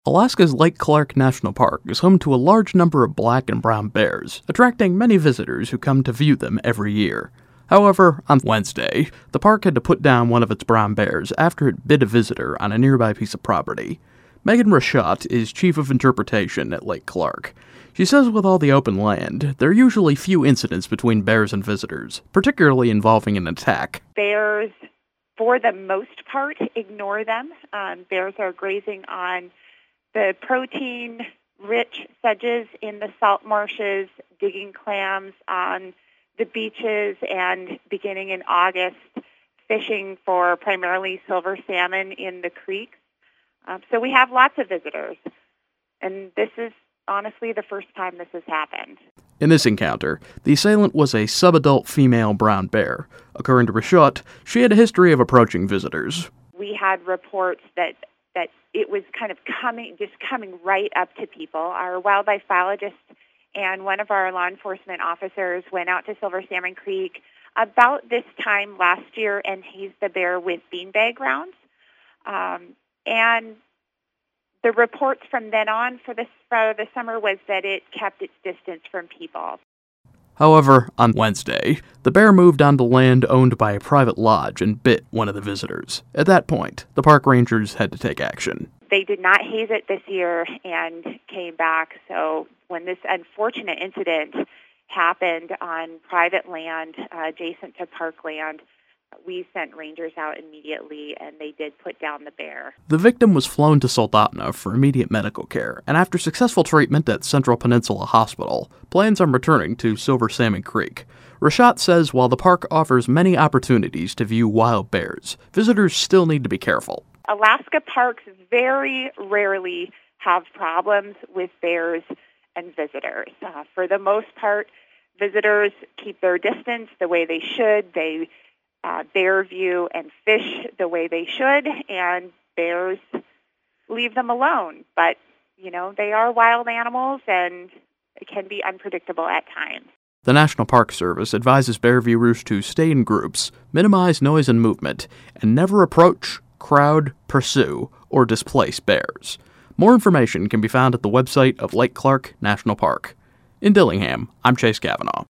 Alaska's Lake Clark National Park is home to a large number of black and brown bears, attracting many visitors who come to view them every year. However, on Wednesday, the park had to put down one of its brown bears after it bit a visitor on a nearby piece of property. Megan Rashat is Chief of Interpretation at Lake Clark. She says with all the open land, there are usually few incidents between bears and visitors, particularly involving an attack. Bears, for the most part, ignore them. Bears are grazing on the protein-rich sedges in the salt marshes, digging clams on the beaches, and beginning in August, fishing for primarily silver salmon in the creeks. So we have lots of visitors, and this is honestly the first time this has happened. In this encounter, the assailant was a subadult female brown bear. According to Rashat, she had a history of approaching visitors. We had reports that it was kind of coming right up to people. Our wildlife biologist and one of our law enforcement officers went out to Silver Salmon Creek about this time last year and hazed the bear with beanbag rounds. And the reports from then on for the summer was that it kept its distance from people. However, on Wednesday, the bear moved onto land owned by a private lodge and bit one of the visitors. At that point, the park rangers had to take action. They did not haze it this year and came back. So when this unfortunate incident happened on private land adjacent to parkland, we sent rangers out immediately, and they did put down the bear. The victim was flown to Soldotna for immediate medical care, and after successful treatment at Central Peninsula Hospital, plans on returning to Silver Salmon Creek. Rashat says while the park offers many opportunities to view wild bears, visitors still need to be careful. Alaska parks very rarely have problems with bears and visitors. For the most part, visitors keep their distance the way they should. They bear view and fish the way they should, and bears leave them alone. But, they are wild animals, and it can be unpredictable at times. The National Park Service advises bear viewers to stay in groups, minimize noise and movement, and never approach, crowd, pursue, or displace bears. More information can be found at the website of Lake Clark National Park. In Dillingham, I'm Chase Cavanaugh.